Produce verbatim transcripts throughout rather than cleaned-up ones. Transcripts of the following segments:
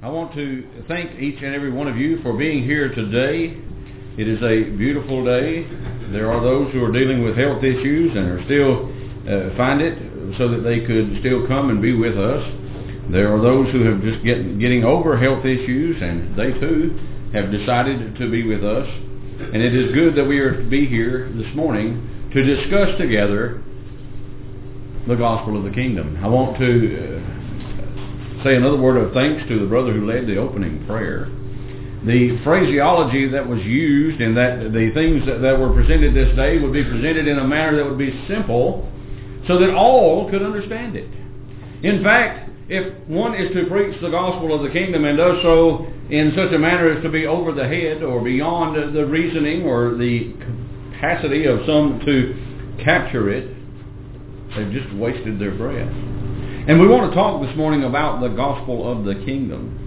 I want to thank each and every one of you for being here today. It is a beautiful day. There are those who are dealing with health issues and are still uh, find it so that they could still come and be with us. There are those who have just get, getting over health issues, and they too have decided to be with us. And it is good that we are to be here this morning to discuss together the gospel of the kingdom. I want to uh, say another word of thanks to the brother who led the opening prayer. The phraseology that was used and that the things that, that were presented this day would be presented in a manner that would be simple so that all could understand it. In fact, if one is to preach the gospel of the kingdom and does so in such a manner as to be over the head or beyond the reasoning or the capacity of some to capture it, they've just wasted their breath. And we want to talk this morning about the gospel of the kingdom.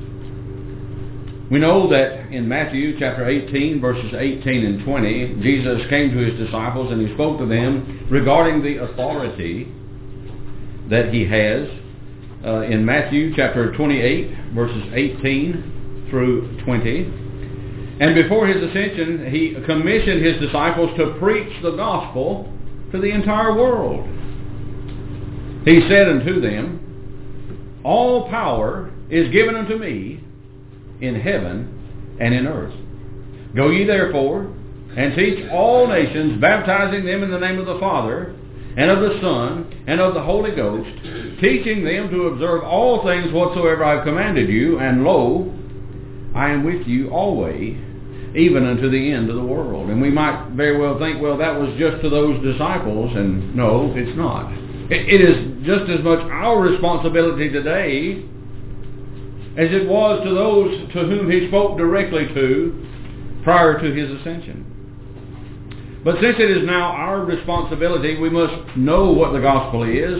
We know that in Matthew chapter eighteen, verses eighteen and twenty, Jesus came to his disciples and he spoke to them regarding the authority that he has. Uh, in Matthew chapter twenty-eight, verses eighteen through twenty. And before his ascension, he commissioned his disciples to preach the gospel to the entire world. He said unto them, all power is given unto me in heaven and in earth. Go ye therefore and teach all nations, baptizing them in the name of the Father, and of the Son, and of the Holy Ghost, teaching them to observe all things whatsoever I have commanded you, and lo, I am with you always, even unto the end of the world. And we might very well think, well, that was just to those disciples, and no, it's not. It is just as much our responsibility today as it was to those to whom he spoke directly to prior to his ascension. But since it is now our responsibility, we must know what the gospel is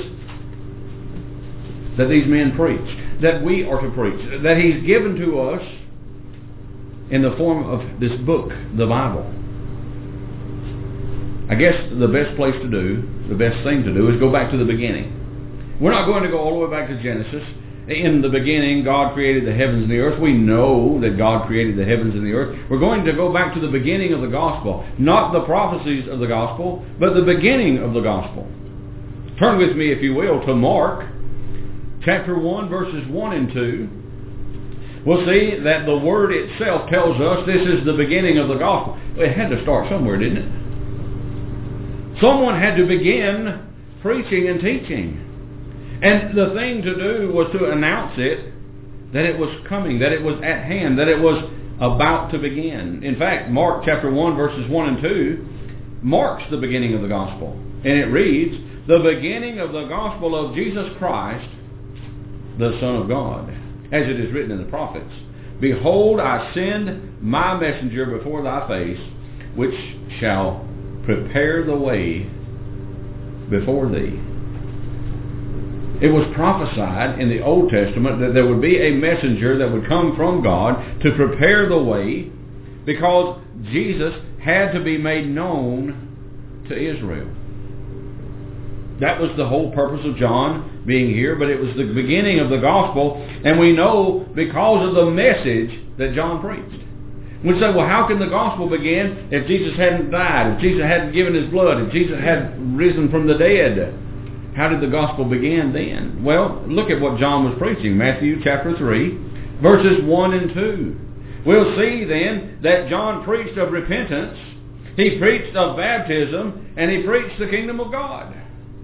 that these men preached, that we are to preach, that he's given to us in the form of this book, the Bible. I guess the best place to do, the best thing to do, is go back to the beginning. We're not going to go all the way back to Genesis. In the beginning, God created the heavens and the earth. We know that God created the heavens and the earth. We're going to go back to the beginning of the gospel. Not the prophecies of the gospel, but the beginning of the gospel. Turn with me, if you will, to Mark, chapter one, verses one and two. We'll see that the word itself tells us this is the beginning of the gospel. It had to start somewhere, didn't it? Someone had to begin preaching and teaching. And the thing to do was to announce it, that it was coming, that it was at hand, that it was about to begin. In fact, Mark chapter one, verses one and two, marks the beginning of the gospel. And it reads, the beginning of the gospel of Jesus Christ, the Son of God, as it is written in the prophets. Behold, I send my messenger before thy face, which shall prepare the way before thee. It was prophesied in the Old Testament that there would be a messenger that would come from God to prepare the way, because Jesus had to be made known to Israel. That was the whole purpose of John being here, but it was the beginning of the gospel, and we know because of the message that John preached. We say, well, how can the gospel begin if Jesus hadn't died, if Jesus hadn't given his blood, if Jesus hadn't risen from the dead? How did the gospel begin then? Well, look at what John was preaching. Matthew chapter three, verses one and two. We'll see then that John preached of repentance, he preached of baptism, and he preached the kingdom of God.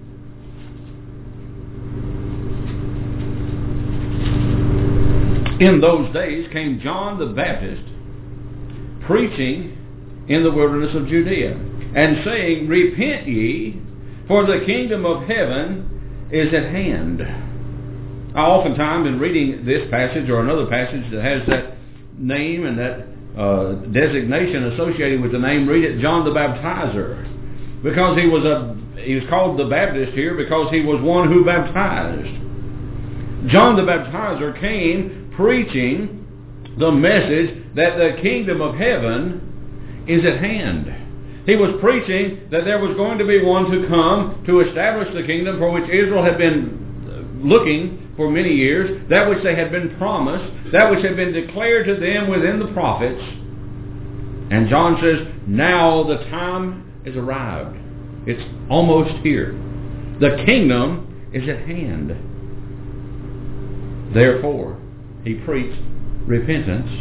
In those days came John the Baptist, preaching in the wilderness of Judea, and saying, repent ye, for the kingdom of heaven is at hand. I oftentimes, in reading this passage or another passage that has that name and that uh, designation associated with the name, read it John the Baptizer, because he was a he was called the Baptist here because he was one who baptized. John the Baptizer came preaching the message that the kingdom of heaven is at hand. He was preaching that there was going to be one to come to establish the kingdom for which Israel had been looking for many years, that which they had been promised, that which had been declared to them within the prophets. And John says, now the time is arrived. It's almost here. The kingdom is at hand. Therefore, he preached repentance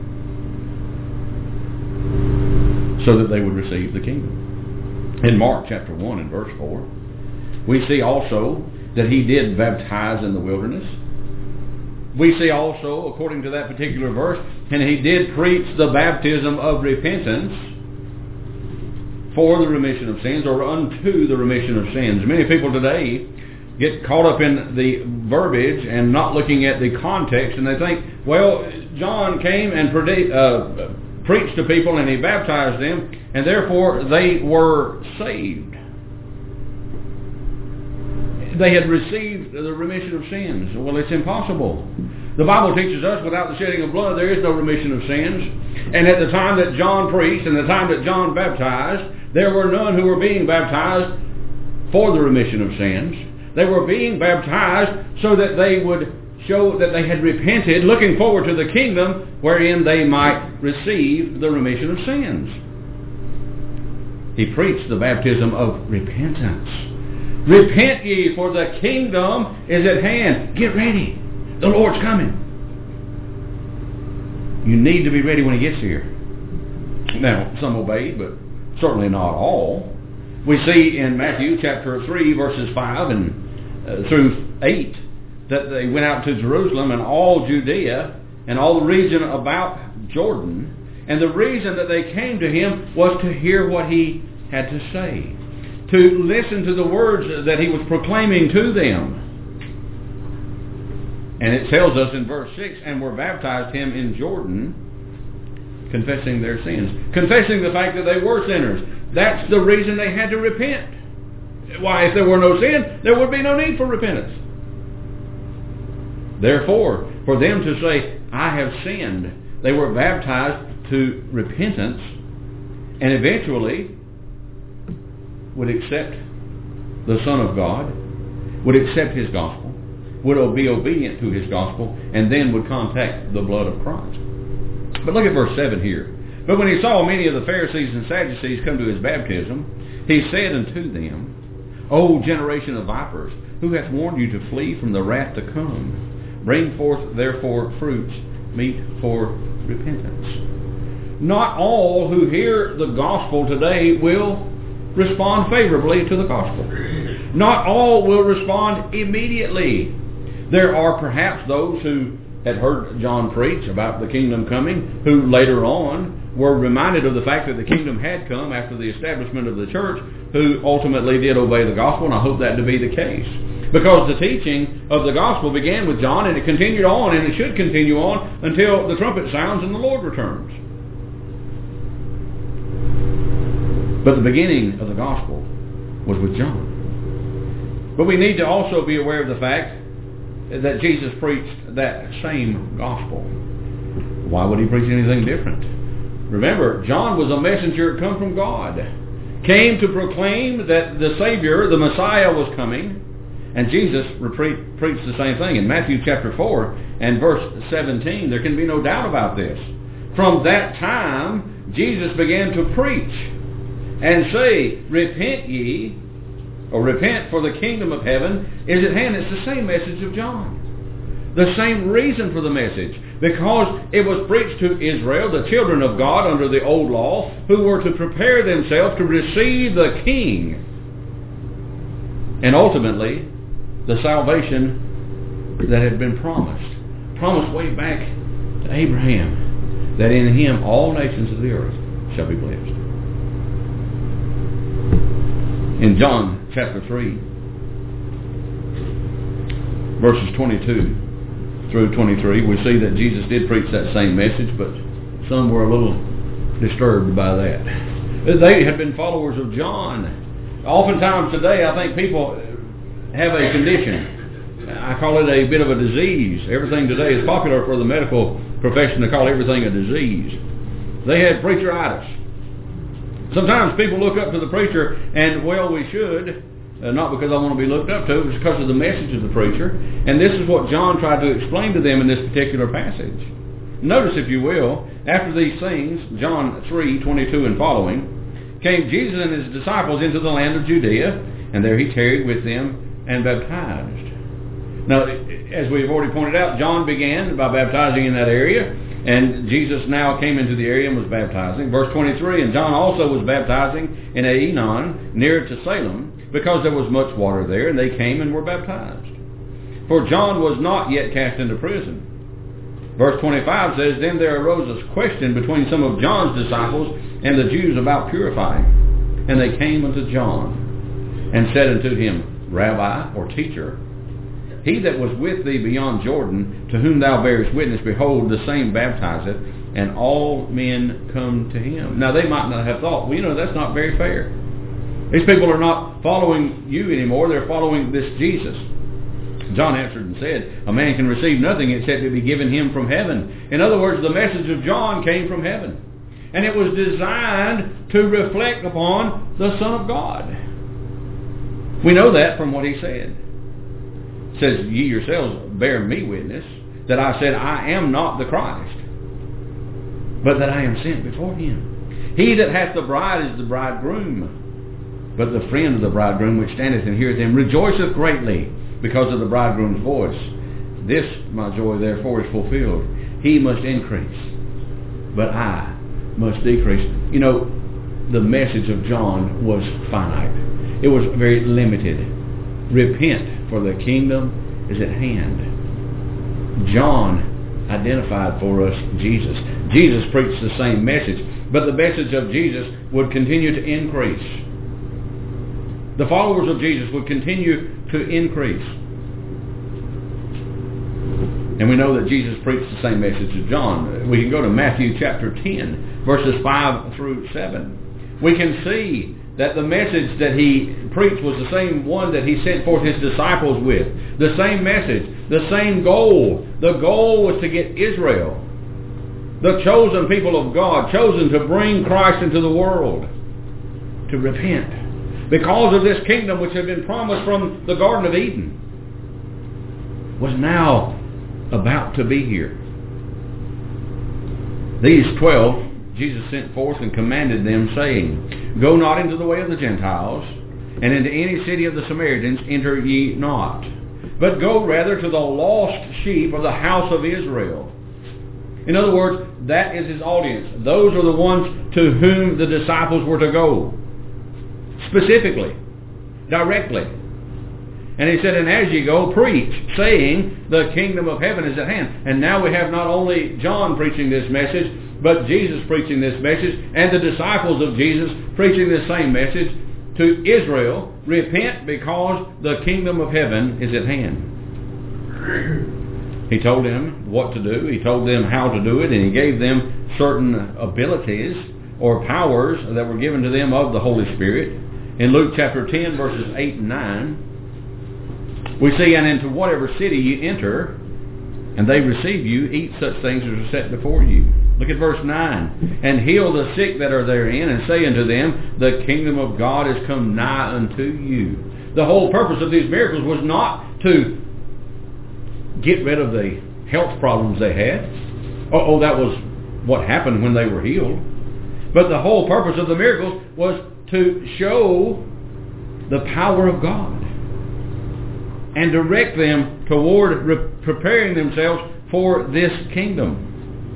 so that they would receive the kingdom. In Mark chapter one and verse four, we see also that he did baptize in the wilderness. We see also, according to that particular verse, and he did preach the baptism of repentance for the remission of sins, or unto the remission of sins. Many people today get caught up in the verbiage and not looking at the context, and they think, well, John came and predi- uh, preached to people and he baptized them, and therefore they were saved. They had received the remission of sins. Well, it's impossible. The Bible teaches us without the shedding of blood there is no remission of sins. And at the time that John preached and the time that John baptized, there were none who were being baptized for the remission of sins. They were being baptized so that they would show that they had repented, looking forward to the kingdom wherein they might receive the remission of sins. He preached the baptism of repentance. Repent ye, for the kingdom is at hand. Get ready. The Lord's coming. You need to be ready when he gets here. Now, some obeyed, but certainly not all. We see in Matthew chapter three, verses five and uh, through eight, that they went out to Jerusalem and all Judea and all the region about Jordan. And the reason that they came to him was to hear what he had to say, to listen to the words that he was proclaiming to them. And it tells us in verse six, and were baptized him in Jordan, confessing their sins. Confessing the fact that they were sinners. That's the reason they had to repent. Why, if there were no sin, there would be no need for repentance. Therefore, for them to say, I have sinned, they were baptized to repentance, and eventually would accept the Son of God, would accept his gospel, would be obedient to his gospel, and then would contact the blood of Christ. But look at verse seven here. But when he saw many of the Pharisees and Sadducees come to his baptism, he said unto them, O generation of vipers, who hath warned you to flee from the wrath to come? Bring forth therefore fruits meet for repentance. Not all who hear the gospel today will respond favorably to the gospel. Not all will respond immediately. There are perhaps those who had heard John preach about the kingdom coming, who later on were reminded of the fact that the kingdom had come after the establishment of the church, who ultimately did obey the gospel, and I hope that to be the case. Because the teaching of the gospel began with John, and it continued on, and it should continue on until the trumpet sounds and the Lord returns. But the beginning of the gospel was with John. But we need to also be aware of the fact that Jesus preached that same gospel. Why would he preach anything different? Remember, John was a messenger come from God, came to proclaim that the Savior, the Messiah, was coming, and Jesus repre- preached the same thing. In Matthew chapter four and verse seventeen, there can be no doubt about this. From that time, Jesus began to preach and say, repent ye, or repent, for the kingdom of heaven is at hand. It's the same message of John. The same reason for the message. Because it was preached to Israel, the children of God under the old law, who were to prepare themselves to receive the King. And ultimately, the salvation that had been promised. Promised way back to Abraham, that in him all nations of the earth shall be blessed. In John chapter three, verses twenty-two through twenty-three, we see that Jesus did preach that same message, but some were a little disturbed by that. They had been followers of John. Oftentimes today, I think people have a condition. I call it a bit of a disease. Everything today is popular for the medical profession to call everything a disease. They had preacheritis. Sometimes people look up to the preacher, and well, we should, Uh, not because I want to be looked up to, it's because of the message of the preacher. And this is what John tried to explain to them in this particular passage. Notice, if you will, after these things, John three, twenty-two and following, came Jesus and his disciples into the land of Judea, and there he tarried with them and baptized. Now, as we've already pointed out, John began by baptizing in that area, and Jesus now came into the area and was baptizing. Verse twenty-three, and John also was baptizing in Aenon, near to Salem, because there was much water there, and they came and were baptized. For John was not yet cast into prison. Verse twenty-five says, then there arose a question between some of John's disciples and the Jews about purifying. And they came unto John, and said unto him, Rabbi, or teacher, he that was with thee beyond Jordan, to whom thou bearest witness, behold, the same baptizeth, and all men come to him. Now they might not have thought, well, you know, that's not very fair. These people are not following you anymore, they're following this Jesus. John answered and said, a man can receive nothing except it be given him from heaven. In other words, the message of John came from heaven. And it was designed to reflect upon the Son of God. We know that from what he said. It says, ye yourselves bear me witness, that I said, I am not the Christ, but that I am sent before him. He that hath the bride is the bridegroom, but the friend of the bridegroom which standeth and heareth him rejoiceth greatly because of the bridegroom's voice. This my joy therefore is fulfilled. He must increase, but I must decrease. You know, the message of John was finite. It was very limited. Repent, for the kingdom is at hand. John identified for us Jesus. Jesus preached the same message, but the message of Jesus would continue to increase. The followers of Jesus would continue to increase. And we know that Jesus preached the same message as John. We can go to Matthew chapter ten, verses five through seven. We can see that the message that he preached was the same one that he sent forth his disciples with. The same message, the same goal. The goal was to get Israel, the chosen people of God, chosen to bring Christ into the world, to repent. Because of this kingdom which had been promised from the Garden of Eden, was now about to be here. These twelve Jesus sent forth and commanded them, saying, go not into the way of the Gentiles, and into any city of the Samaritans enter ye not, but go rather to the lost sheep of the house of Israel. In other words, that is his audience. Those are the ones to whom the disciples were to go. Specifically, directly. And he said, and as ye go, preach, saying, the kingdom of heaven is at hand. And now we have not only John preaching this message, but Jesus preaching this message, and the disciples of Jesus preaching this same message to Israel. Repent, because the kingdom of heaven is at hand. He told them what to do. He told them how to do it, and he gave them certain abilities or powers that were given to them of the Holy Spirit. In Luke chapter ten, verses eight and nine, we see, and into whatever city you enter, and they receive you, eat such things as are set before you. Look at verse nine. And heal the sick that are therein, and say unto them, the kingdom of God is come nigh unto you. The whole purpose of these miracles was not to get rid of the health problems they had. Oh, oh, that was what happened when they were healed. But the whole purpose of the miracles was to show the power of God and direct them toward re- preparing themselves for this kingdom.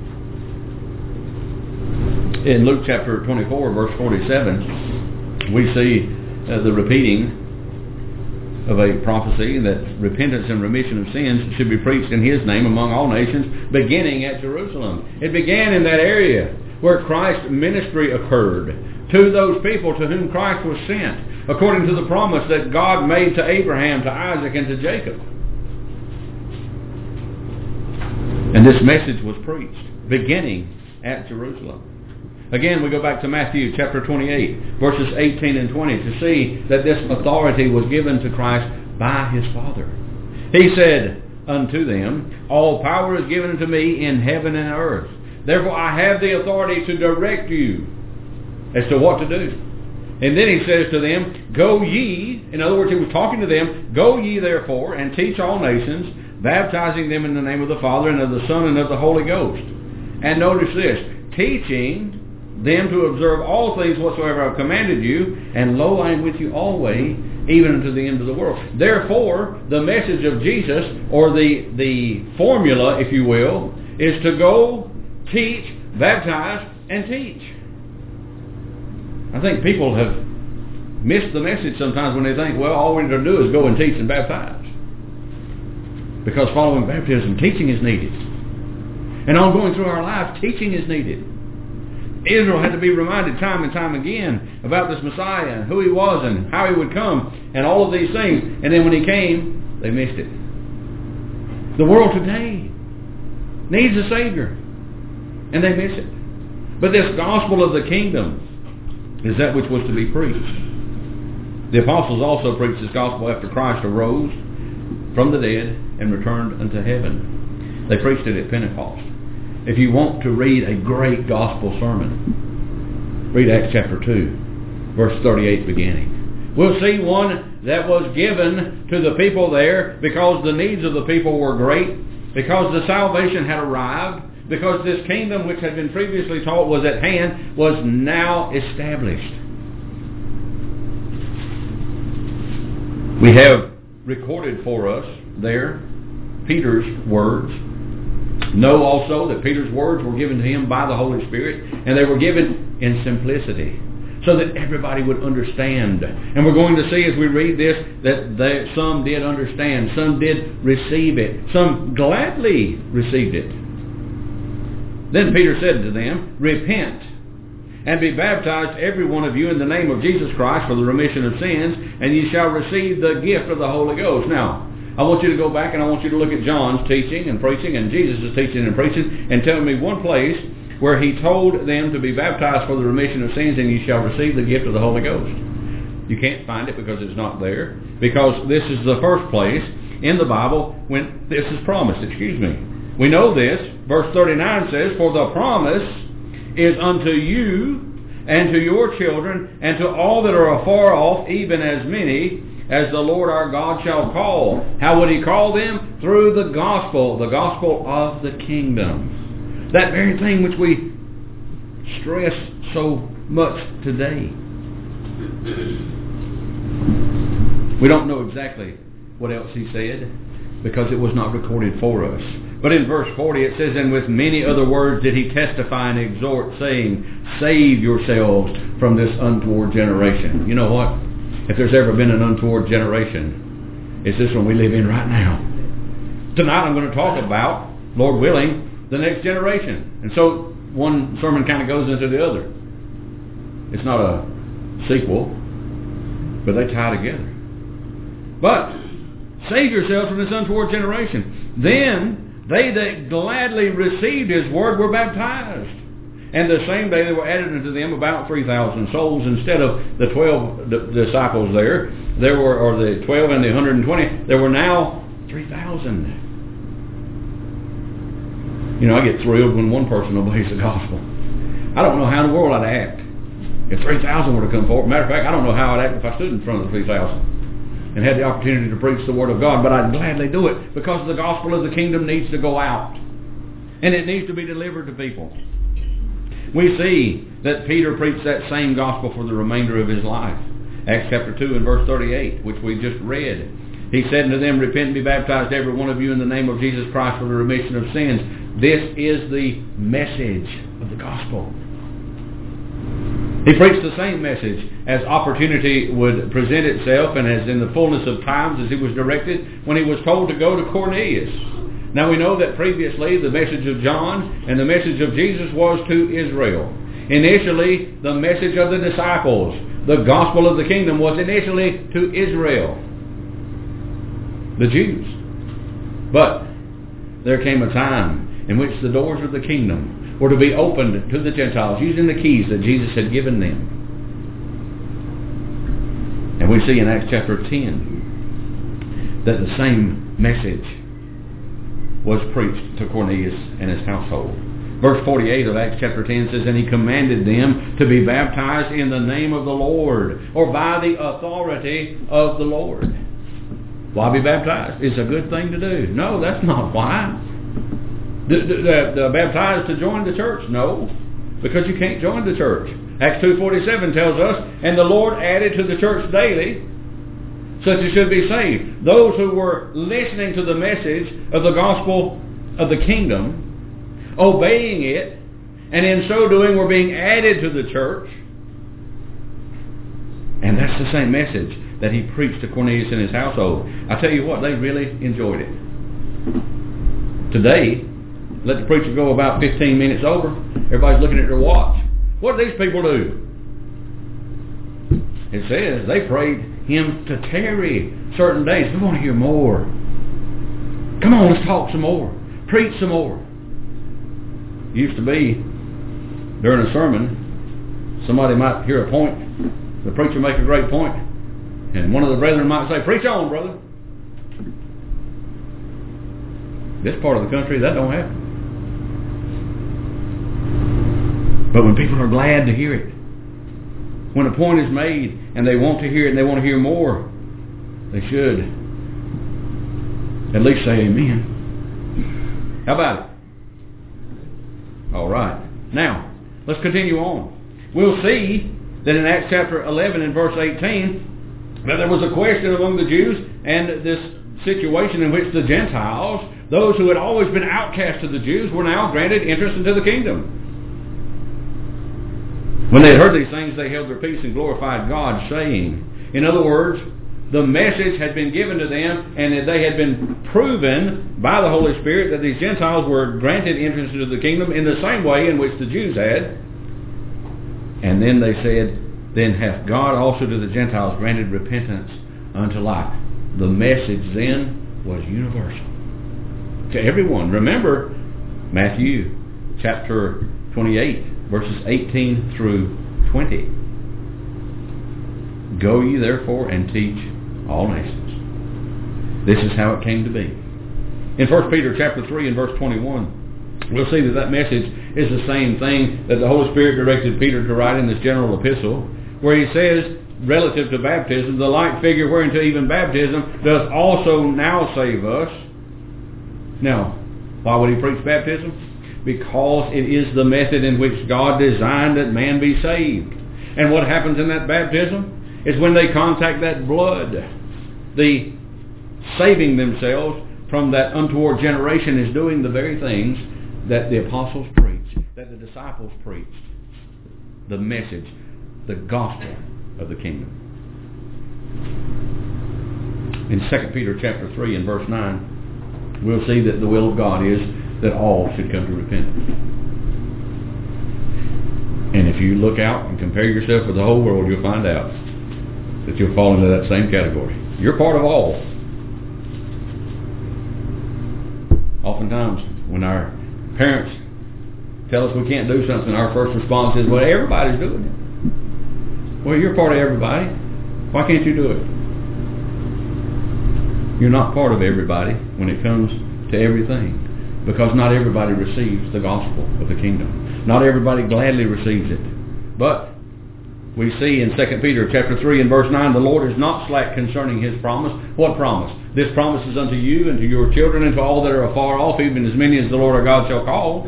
In Luke chapter twenty-four, verse forty-seven, we see uh, the repeating of a prophecy that repentance and remission of sins should be preached in his name among all nations, beginning at Jerusalem. It began in that area where Christ's ministry occurred, to those people to whom Christ was sent, according to the promise that God made to Abraham, to Isaac, and to Jacob. And this message was preached, beginning at Jerusalem. Again, we go back to Matthew chapter twenty-eight, verses eighteen and twenty, to see that this authority was given to Christ by his Father. He said unto them, all power is given unto me in heaven and earth. Therefore I have the authority to direct you as to what to do. And then he says to them, go ye, in other words, he was talking to them, go ye therefore and teach all nations, baptizing them in the name of the Father and of the Son and of the Holy Ghost. And notice this, teaching them to observe all things whatsoever I have commanded you, and lo, I am with you always, even unto the end of the world. Therefore, the message of Jesus, or the, the formula, if you will, is to go, teach, baptize, and teach. I think people have missed the message sometimes when they think, well, all we need to do is go and teach and baptize. Because following baptism, teaching is needed. And on going through our life, teaching is needed. Israel had to be reminded time and time again about this Messiah and who he was and how he would come and all of these things. And then when he came, they missed it. The world today needs a Savior, and they miss it. But this gospel of the kingdom is that which was to be preached. The apostles also preached this gospel after Christ arose from the dead and returned unto heaven. They preached it at Pentecost. If you want to read a great gospel sermon, read Acts chapter two, verse thirty-eight beginning. We'll see one that was given to the people there because the needs of the people were great, because the salvation had arrived, because this kingdom which had been previously taught was at hand, was now established. We have recorded for us there Peter's words. Know also that Peter's words were given to him by the Holy Spirit, and they were given in simplicity, so that everybody would understand. And we're going to see as we read this that they, some did understand, some did receive it, some gladly received it. Then Peter said to them, repent, and be baptized every one of you in the name of Jesus Christ for the remission of sins, and ye shall receive the gift of the Holy Ghost. Now, I want you to go back and I want you to look at John's teaching and preaching and Jesus' teaching and preaching, and tell me one place where he told them to be baptized for the remission of sins, and you shall receive the gift of the Holy Ghost. You can't find it because it's not there, because this is the first place in the Bible when this is promised. Excuse me. We know this. Verse thirty-nine says, for the promise is unto you and to your children and to all that are afar off, even as many as the Lord our God shall call. How would he call them? Through the gospel, the gospel of the kingdom. That very thing which we stress so much today. We don't know exactly what else he said, because it was not recorded for us. But in verse forty it says, and with many other words did he testify and exhort, saying, save yourselves from this untoward generation. You know what? If there's ever been an untoward generation, it's this one we live in right now. Tonight I'm going to talk about, Lord willing, the next generation. And so one sermon kind of goes into the other. It's not a sequel, but they tie together. But save yourselves from this untoward generation. Then they that gladly received his word were baptized. And the same day there were added unto them about three thousand souls. Instead of the twelve d- disciples there, there were, or the twelve and the one hundred twenty, there were now three thousand. You know, I get thrilled when one person obeys the gospel. I don't know how in the world I'd act if three thousand were to come forward. Matter of fact, I don't know how I'd act if I stood in front of the three thousand and had the opportunity to preach the word of God, but I'd gladly do it, because the gospel of the kingdom needs to go out, and it needs to be delivered to people. We see that Peter preached that same gospel for the remainder of his life. Acts chapter two and verse thirty-eight, which we just read. He said unto them, repent and be baptized every one of you in the name of Jesus Christ for the remission of sins. This is the message of the gospel. He preached the same message as opportunity would present itself, and as in the fullness of times as he was directed, when he was told to go to Cornelius. Now we know that previously the message of John and the message of Jesus was to Israel. Initially, the message of the disciples, the gospel of the kingdom, was initially to Israel, the Jews. But there came a time in which the doors of the kingdom were to be opened to the Gentiles using the keys that Jesus had given them. And we see in Acts chapter ten that the same message was preached to Cornelius and his household. Verse forty-eight of Acts chapter ten says, and he commanded them to be baptized in the name of the Lord, or by the authority of the Lord. Why be baptized? It's a good thing to do. No, that's not why. The, the, the, the baptized to join the church? No, because you can't join the church. Acts two forty-seven tells us, and the Lord added to the church daily such as should be saved. Those who were listening to the message of the gospel of the kingdom, obeying it, and in so doing were being added to the church. And that's the same message that he preached to Cornelius and his household. I tell you what, they really enjoyed it. Today, let the preacher go about fifteen minutes over. Everybody's looking at their watch. What do these people do? It says they prayed him to tarry certain days. We want to hear more. Come on, let's talk some more. Preach some more. It used to be, during a sermon, somebody might hear a point, the preacher make a great point, and one of the brethren might say, preach on, brother. This part of the country, that don't happen. But when people are glad to hear it, when a point is made and they want to hear it and they want to hear more, they should at least say amen. How about it? All right. Now, let's continue on. We'll see that in Acts chapter eleven and verse eighteen, that there was a question among the Jews and this situation in which the Gentiles, those who had always been outcast of the Jews, were now granted entrance into the kingdom. When they had heard these things, they held their peace and glorified God, saying, in other words, the message had been given to them, and that they had been proven by the Holy Spirit that these Gentiles were granted entrance into the kingdom in the same way in which the Jews had. And then they said, then hath God also to the Gentiles granted repentance unto life. The message then was universal to everyone. Remember Matthew chapter twenty-eight, verses eighteen through twenty. Go ye therefore and teach all nations. This is how it came to be. In First Peter chapter three and verse twenty-one, we'll see that that message is the same thing that the Holy Spirit directed Peter to write in this general epistle, where he says, relative to baptism, the like figure whereunto even baptism does also now save us. Now, why would he preach baptism? Because it is the method in which God designed that man be saved. And what happens in that baptism is when they contact that blood, the saving themselves from that untoward generation is doing the very things that the apostles preached, that the disciples preached. The message, the gospel of the kingdom. In Second Peter chapter three and verse nine, we'll see that the will of God is that all should come to repentance. And if you look out and compare yourself with the whole world, you'll find out that you'll fall into that same category. You're part of all. Oftentimes, when our parents tell us we can't do something, our first response is, well, everybody's doing it. Well, you're part of everybody. Why can't you do it? You're not part of everybody when it comes to everything. Because not everybody receives the gospel of the kingdom. Not everybody gladly receives it. But we see in Second Peter chapter three and verse nine, the Lord is not slack concerning his promise. What promise? This promise is unto you and to your children and to all that are afar off, even as many as the Lord our God shall call.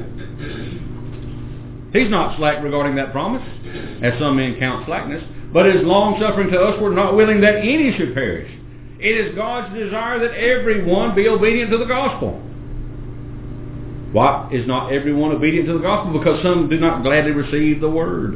He's not slack regarding that promise, as some men count slackness, but is long-suffering to usward, not willing that any should perish. It is God's desire that everyone be obedient to the gospel. Why is not everyone obedient to the gospel? Because some do not gladly receive the word.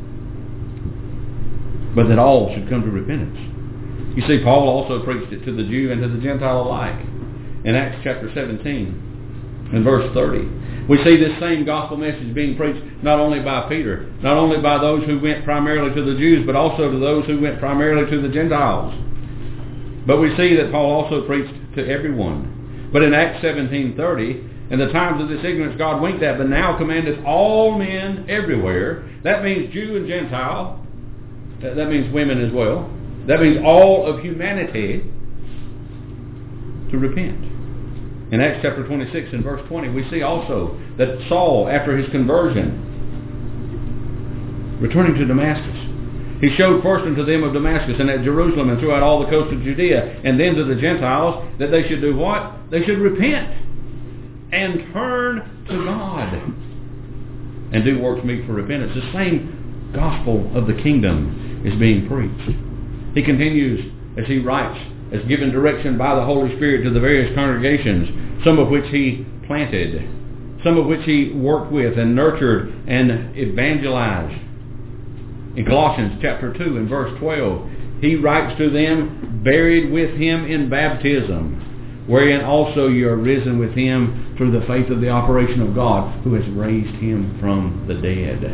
But that all should come to repentance. You see, Paul also preached it to the Jew and to the Gentile alike. In Acts chapter seventeen and verse thirty, we see this same gospel message being preached not only by Peter, not only by those who went primarily to the Jews, but also to those who went primarily to the Gentiles. But we see that Paul also preached to everyone. But in Acts seventeen thirty, in the times of this ignorance God winked at, but now commandeth all men everywhere. That means Jew and Gentile. That means women as well. That means all of humanity to repent. In Acts chapter twenty-six and verse twenty, we see also that Saul, after his conversion, returning to Damascus, he showed first unto them of Damascus and at Jerusalem and throughout all the coast of Judea, and then to the Gentiles, that they should do what? They should repent and turn to God and do works meet for repentance. The same gospel of the kingdom is being preached. He continues as he writes, as given direction by the Holy Spirit to the various congregations, some of which he planted, some of which he worked with and nurtured and evangelized. In Colossians chapter two and verse twelve, he writes to them, buried with him in baptism, wherein also you are risen with him through the faith of the operation of God, who has raised him from the dead.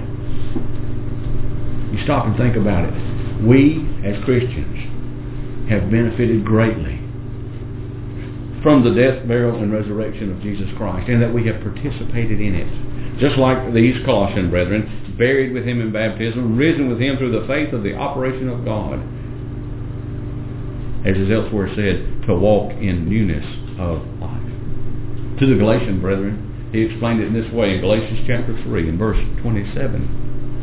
You stop and think about it. We, as Christians, have benefited greatly from the death, burial, and resurrection of Jesus Christ, and that we have participated in it. Just like these Colossian brethren, buried with him in baptism, risen with him through the faith of the operation of God, as is elsewhere said, to walk in newness of life. To the Galatian brethren, he explained it in this way in Galatians chapter three and verse twenty-seven.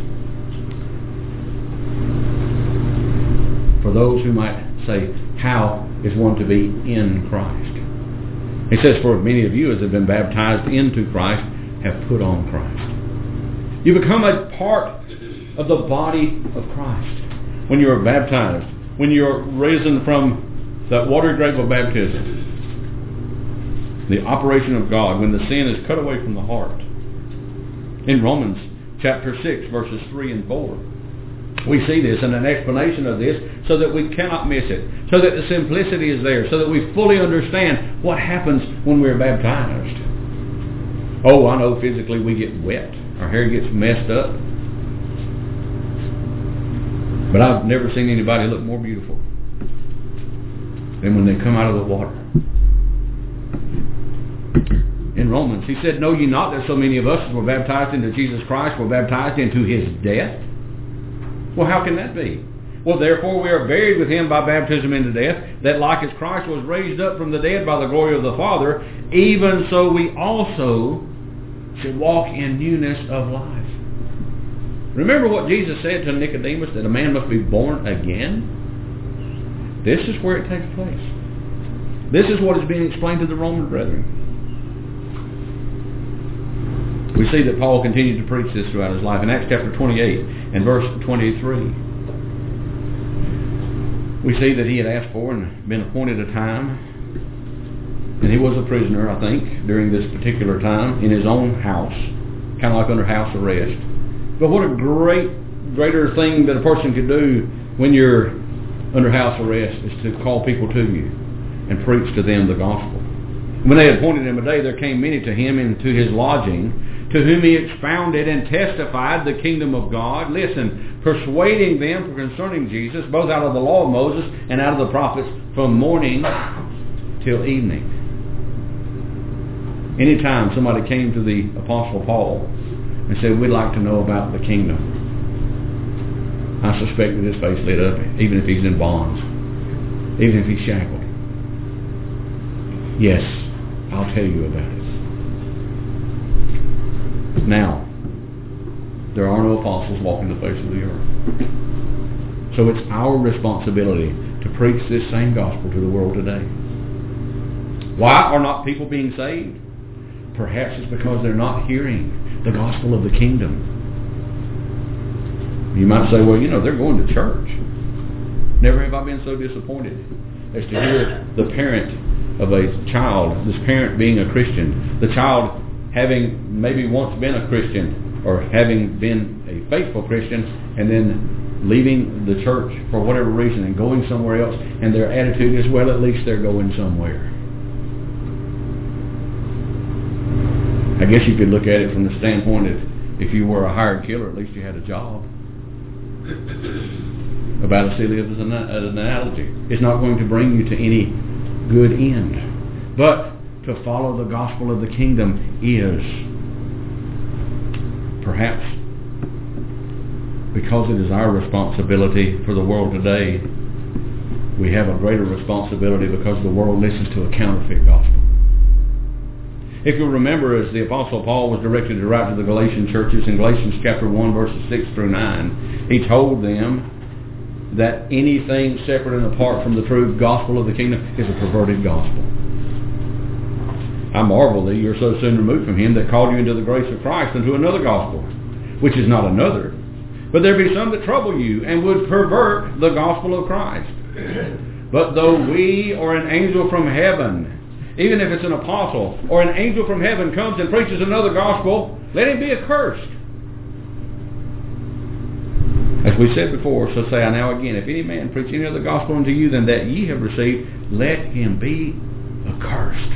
For those who might say, how is one to be in Christ? He says, for many of you as have been baptized into Christ have put on Christ. You become a part of the body of Christ when you are baptized, when you are risen from that watery grave of baptism, the operation of God, when the sin is cut away from the heart. In Romans chapter six, verses three and four, we see this and an explanation of this so that we cannot miss it, so that the simplicity is there, so that we fully understand what happens when we're baptized. Oh, I know physically we get wet. Our hair gets messed up. But I've never seen anybody look more beautiful than when they come out of the water. In Romans, he said, know ye not that so many of us as were baptized into Jesus Christ were baptized into his death? Well, how can that be? Well, therefore we are buried with him by baptism into death, that like as Christ was raised up from the dead by the glory of the Father, even so we also should walk in newness of life. Remember what Jesus said to Nicodemus, that a man must be born again? This is where it takes place. This is what is being explained to the Roman brethren. We see that Paul continued to preach this throughout his life. In Acts chapter twenty-eight and verse twenty-three, we see that he had asked for and been appointed a time, and he was a prisoner, I think, during this particular time in his own house, kind of like under house arrest. But what a great, greater thing that a person could do when you're under house arrest is to call people to you and preach to them the gospel. When they had appointed him a day, there came many to him into his lodging, to whom he expounded and testified the kingdom of God. Listen, persuading them concerning Jesus, both out of the law of Moses and out of the prophets, from morning till evening. Anytime somebody came to the Apostle Paul and said, we'd like to know about the kingdom, I suspect that his face lit up, even if he's in bonds, even if he's shackled. Yes, I'll tell you about it. Now, there are no apostles walking the face of the earth. So it's our responsibility to preach this same gospel to the world today. Why are not people being saved? Perhaps it's because they're not hearing the gospel of the kingdom. You might say, well, you know, they're going to church. Never have I been so disappointed as to hear the parent of a child, this parent being a Christian, the child having maybe once been a Christian or having been a faithful Christian and then leaving the church for whatever reason and going somewhere else, and their attitude is, well, at least they're going somewhere. I guess you could look at it from the standpoint of if you were a hired killer, at least you had a job. About as silly as an analogy. It's not going to bring you to any good end. But to follow the gospel of the kingdom is, perhaps because it is our responsibility for the world today, we have a greater responsibility because the world listens to a counterfeit gospel. If you'll remember, as the Apostle Paul was directed to write to the Galatian churches in Galatians chapter one, verses six through nine, he told them that anything separate and apart from the true gospel of the kingdom is a perverted gospel. I marvel that you're so soon removed from him that called you into the grace of Christ unto another gospel, which is not another. But there be some that trouble you and would pervert the gospel of Christ. But though we or an angel from heaven, even if it's an apostle or an angel from heaven comes and preaches another gospel, let him be accursed. As we said before, so say I now again, if any man preach any other gospel unto you than that ye have received, let him be accursed.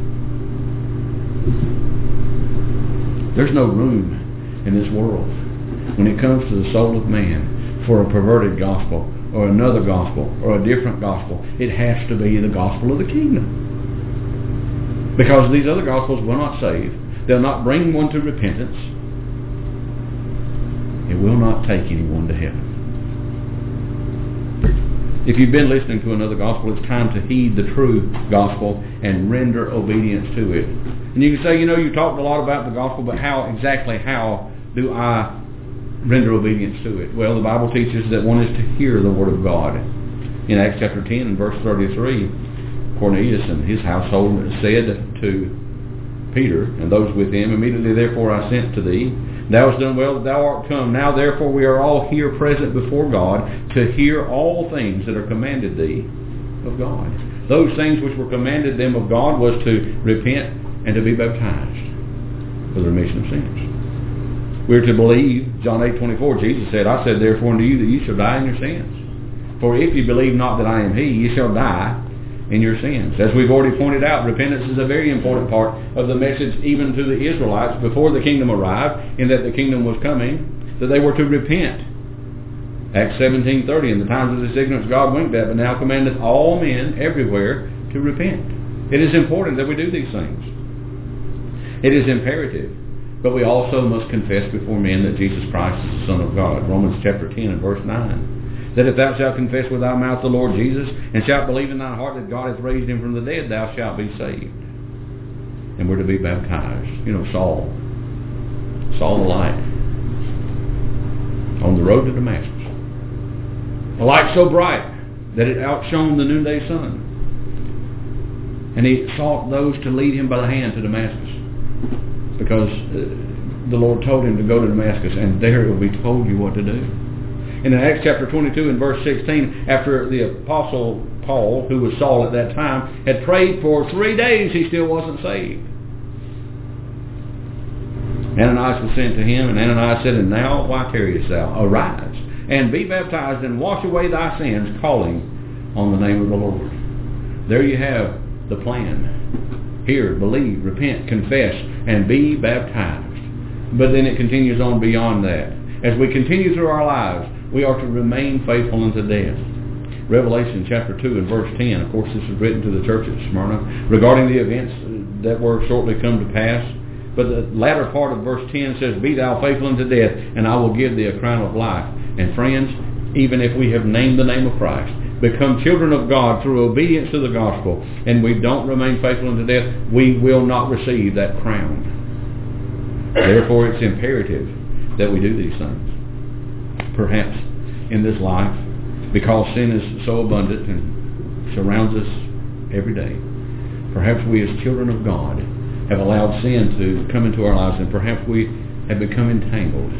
There's no room in this world when it comes to the soul of man for a perverted gospel or another gospel or a different gospel. It has to be the gospel of the kingdom. Because these other gospels will not save. They'll not bring one to repentance. It will not take anyone to heaven. If you've been listening to another gospel, it's time to heed the true gospel and render obedience to it. And you can say, you know, you talked a lot about the gospel, but how exactly how do I render obedience to it? Well, the Bible teaches that one is to hear the word of God. In Acts chapter ten and verse thirty-three, Cornelius and his household said to Peter and those with him, immediately therefore I sent to thee. Thou hast done well that thou art come. Now therefore we are all here present before God to hear all things that are commanded thee of God. Those things which were commanded them of God was to repent and to be baptized for the remission of sins. We're to believe, John eight twenty-four, Jesus said, I said therefore unto you that ye shall die in your sins. For if ye believe not that I am he, ye shall die in your sins. As we've already pointed out, repentance is a very important part of the message even to the Israelites before the kingdom arrived, in that the kingdom was coming, that they were to repent. Acts seventeen thirty, in the times of this ignorance God winked at, but now commandeth all men everywhere to repent. It is important that we do these things. It is imperative. But we also must confess before men that Jesus Christ is the Son of God. Romans chapter ten and verse nine. That if thou shalt confess with thy mouth the Lord Jesus, and shalt believe in thine heart that God hath raised him from the dead, thou shalt be saved. And we're to be baptized. You know, Saul. Saul the light. On the road to Damascus. A light so bright that it outshone the noonday sun. And he sought those to lead him by the hand to Damascus. Because the Lord told him to go to Damascus, and there it will be told you what to do. And in Acts chapter twenty-two and verse sixteen, after the Apostle Paul, who was Saul at that time, had prayed for three days, he still wasn't saved. Ananias was sent to him, and Ananias said, And now why tarriest thou? Arise, and be baptized, and wash away thy sins, calling on the name of the Lord. There you have the plan. Hear, believe, repent, confess, and be baptized. But then it continues on beyond that. As we continue through our lives, we are to remain faithful unto death. Revelation chapter two and verse ten, of course this is written to the church at Smyrna, regarding the events that were shortly come to pass. But the latter part of verse ten says, Be thou faithful unto death, and I will give thee a crown of life. And friends, even if we have named the name of Christ, become children of God through obedience to the gospel, and we don't remain faithful unto death, we will not receive that crown. Therefore it's imperative that we do these things. Perhaps in this life, because sin is so abundant and surrounds us every day, perhaps we as children of God have allowed sin to come into our lives, and perhaps we have become entangled.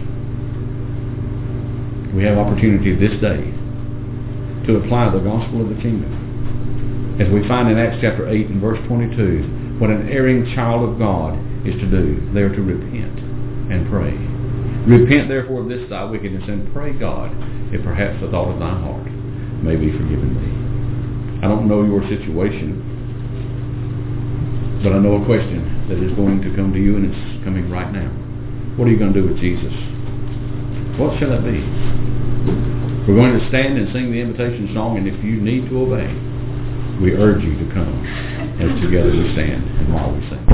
We have opportunity this day to apply the gospel of the kingdom. As we find in Acts chapter eight and verse twenty-two, what an erring child of God is to do. They are to repent and pray. Repent therefore of this thy wickedness, and pray God, if perhaps the thought of thy heart may be forgiven thee. I don't know your situation, but I know a question that is going to come to you, and it's coming right now. What are you going to do with Jesus? What shall that be? We're going to stand and sing the invitation song, and if you need to obey, we urge you to come as together we stand and while we sing.